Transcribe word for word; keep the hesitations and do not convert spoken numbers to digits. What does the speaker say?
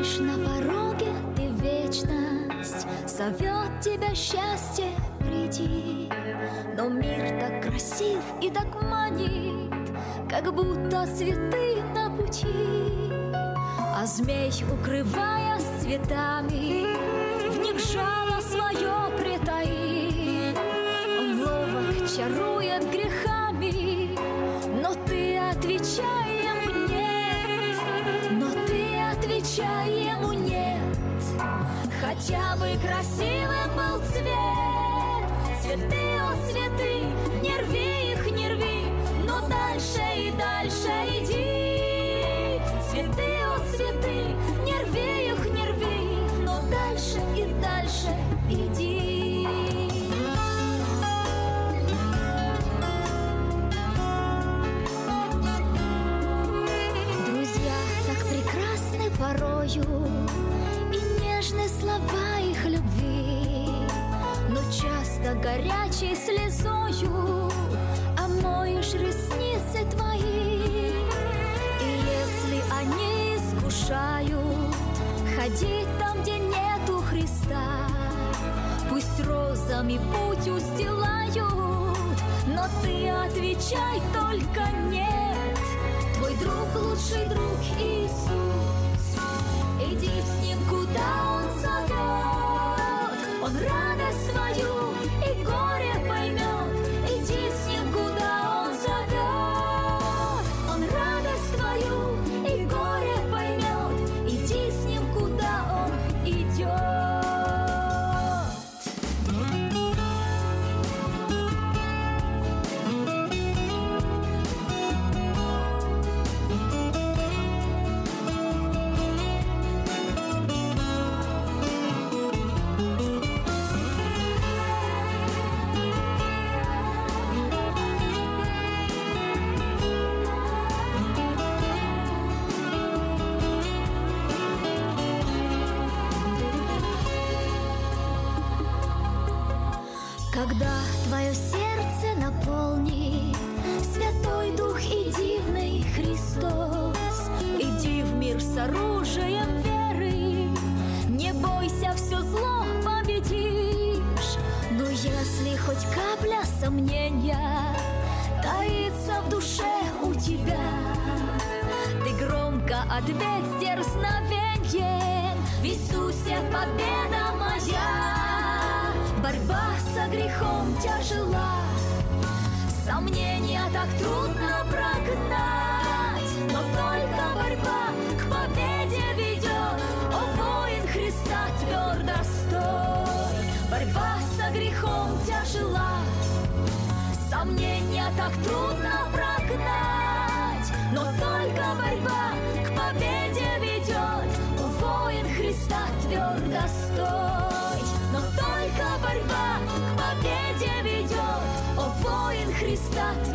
Стоишь на пороге, ты вечность, зовет тебя счастье, приди. Но мир так красив и так манит, как будто цветы на пути. А змей, укрываясь цветами, в них жало свое притаит. Он ловок чарует грехами, но ты отвечай ему нет. Но ты отвечай ему нет. Хотя бы красивым был цвет, цветы, о цветы, не рви их, не рви, но дальше и дальше иди. Цветы, о цветы, не рви их, не рви, но дальше и дальше иди. Друзья так прекрасны порою, и нежны слова их любви, но часто горячей слезою омоешь ресницы твои. И если они искушают ходить там, где нету Христа, пусть розами путь устилают, но ты отвечай только нет. Твой друг, лучший друг Иисус, иди с ним, куда он зовет. Он радость свою и горе поймет. Иди с ним, куда он зовет. Он радость твою и горе поймет. Иди с ним, куда он идет. Когда твое сердце наполнит Святой Дух и дивный Христос, иди в мир с оружием веры, не бойся, все зло победишь. Но если хоть капля сомнения таится в душе у тебя, ты громко ответь с дерзновеньем: в Иисусе победа моя. Борьба со грехом тяжела, сомнения так трудно прогнать, но только борьба к победе ведет. О, воин Христа, твердо стой! Борьба со грехом тяжела, сомнения так трудно прогнать, но только борьба к победе ведет. О, воин Христа, твердо стой! Но только борьба к победе ведет. О, воин Христа,